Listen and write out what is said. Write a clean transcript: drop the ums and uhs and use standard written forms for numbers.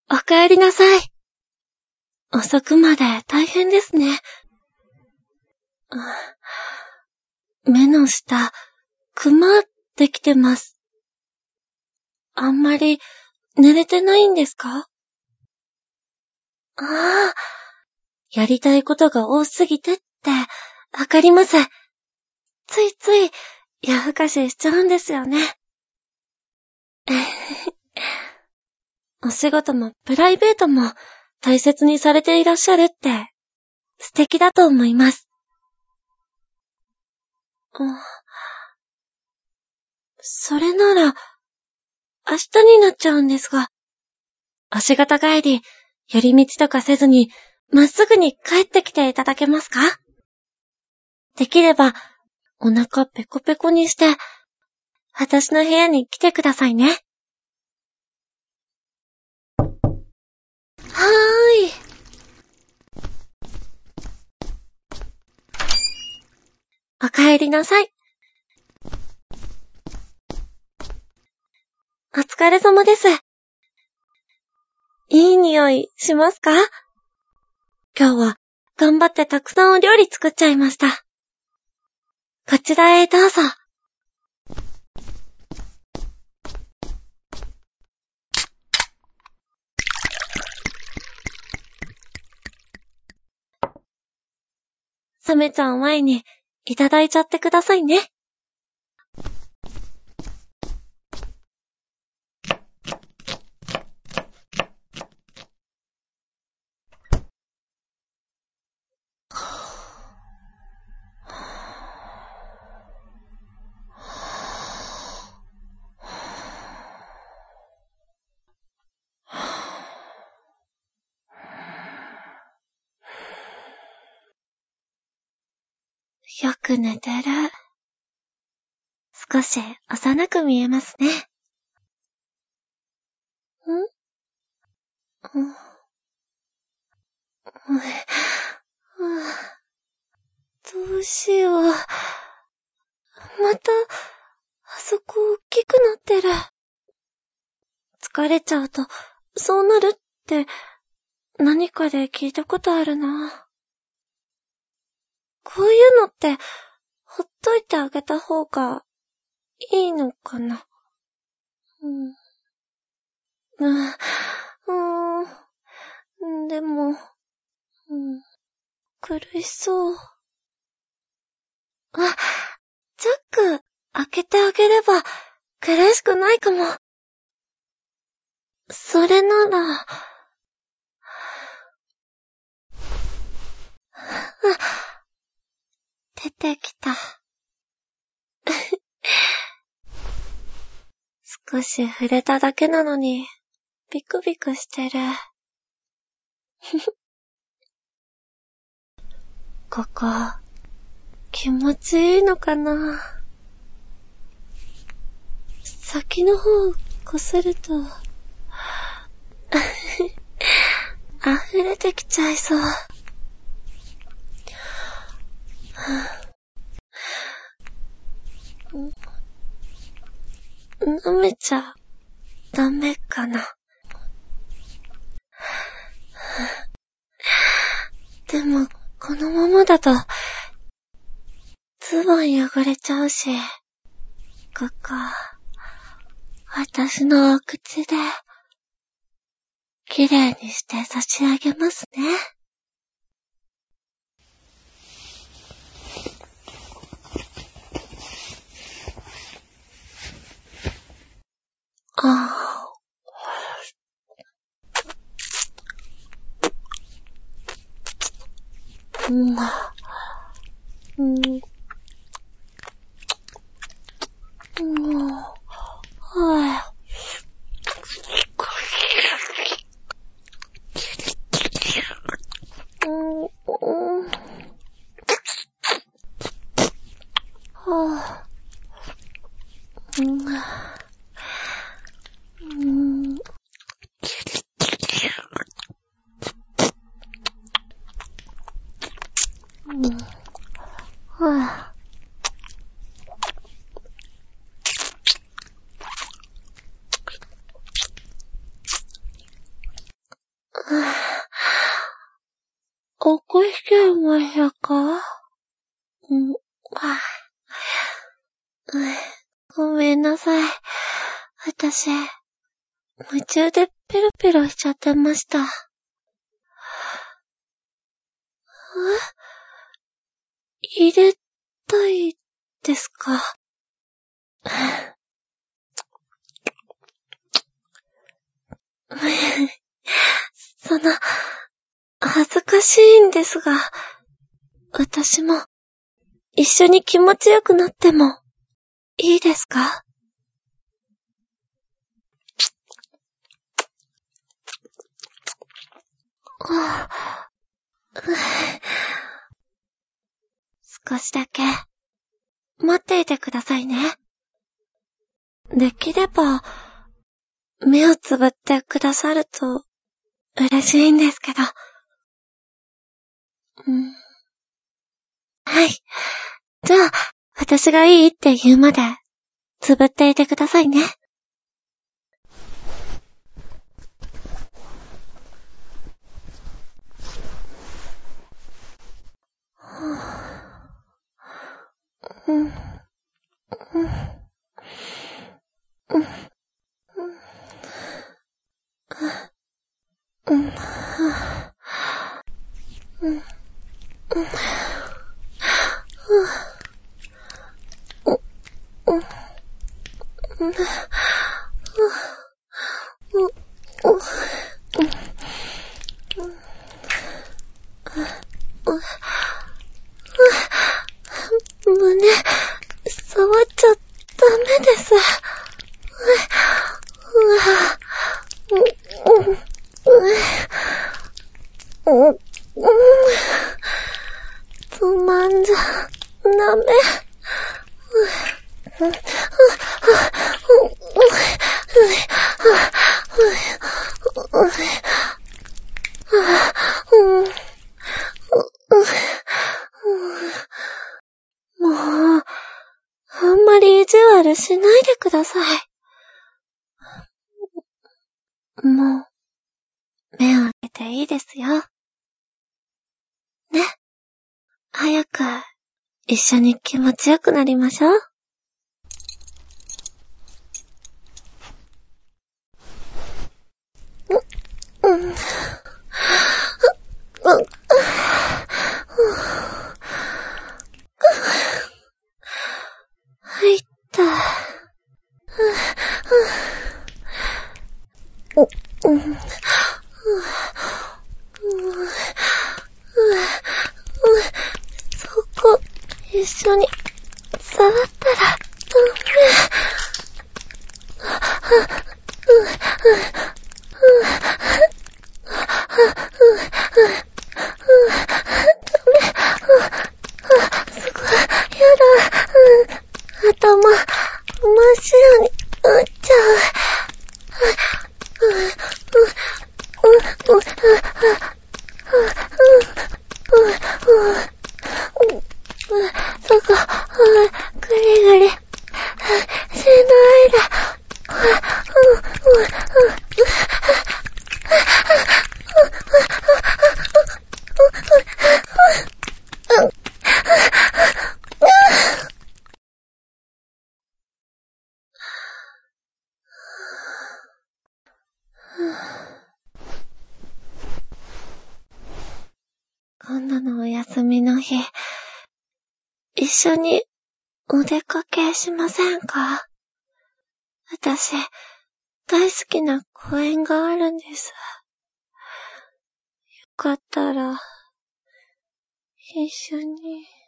おかえりなさい。遅くまで大変ですね。目の下、クマできてます。あんまり寝れてないんですか？やりたいことが多すぎてってわかります。ついつい夜更かししちゃうんですよね。お仕事もプライベートも大切にされていらっしゃるって素敵だと思います。それなら明日になっちゃうんですが、お仕事帰り寄り道とかせずにまっすぐに帰ってきていただけますか？できればお腹ペコペコにして私の部屋に来てくださいね。はーい。おかえりなさい。お疲れ様です。いい匂いしますか？今日は頑張ってたくさんお料理作っちゃいました。こちらへどうぞ。冷めちゃう前にいただいちゃってくださいね。よく寝てる。少し幼く見えますね。どうしよう。また、あそこ大きくなってる。疲れちゃうと、そうなるって何かで聞いたことあるな。こういうのって、ほっといてあげた方がいいのかな。でも、苦しそう。チャック開けてあげれば苦しくないかも。それなら、出てきた。少し触れただけなのに、ビクビクしてる。ここ、気持ちいいのかな？先の方こすると、溢れてきちゃいそう。舐めちゃダメかな。でも、このままだと、ズボン汚れちゃうし、ここ、私のお口で、きれいにして差し上げますね。 起しちゃいましたか？ごめんなさい。私、夢中でペロペロしちゃってました。入れたいですか？恥ずかしいんですが、私も一緒に気持ちよくなってもいいですか？少しだけ待っていてくださいね。できれば目をつぶってくださると嬉しいんですけど。はい。じゃあ、私がいいって言うまでつぶっていてくださいね。胸、触っちゃダメです。つまんじゃダメ。もう、あんまり意地悪しないでください。もう、目を開けていいですよ。ね。早く、一緒に気持ちよくなりましょう。入った。そこ、一緒に、触ったら、すごい、やだ。頭、真っ白になっちゃう。そこ、ぐりぐり、しないで。今度のお休みの日、一緒にお出かけしませんか？私、大好きな公園があるんです。よかったら、一緒に。